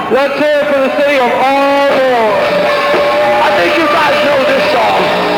Let's hear it for the city of Ardmore. I think you guys know this song.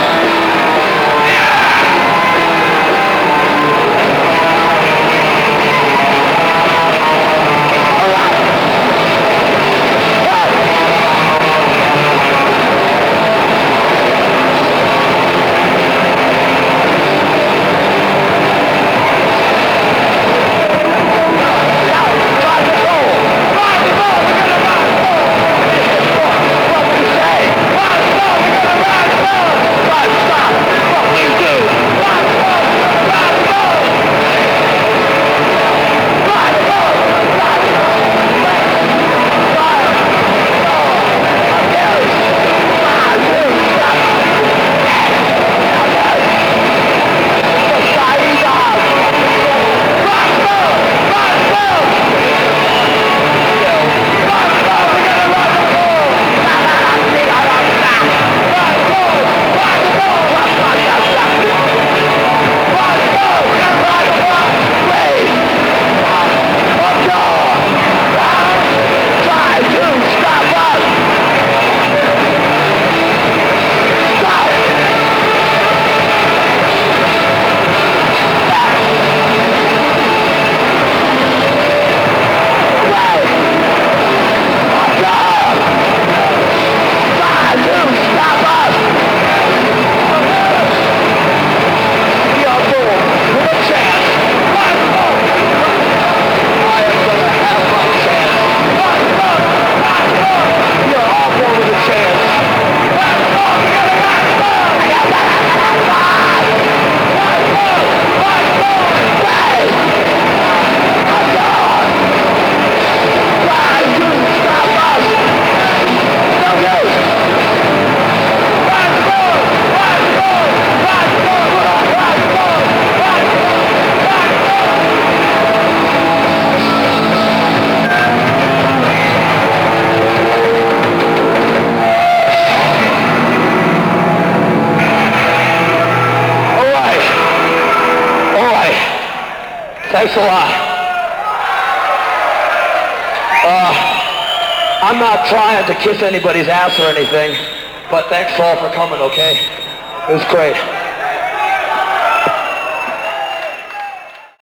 Thanks a lot. I'm not trying to kiss anybody's ass or anything, but thanks all for coming, okay? It was great.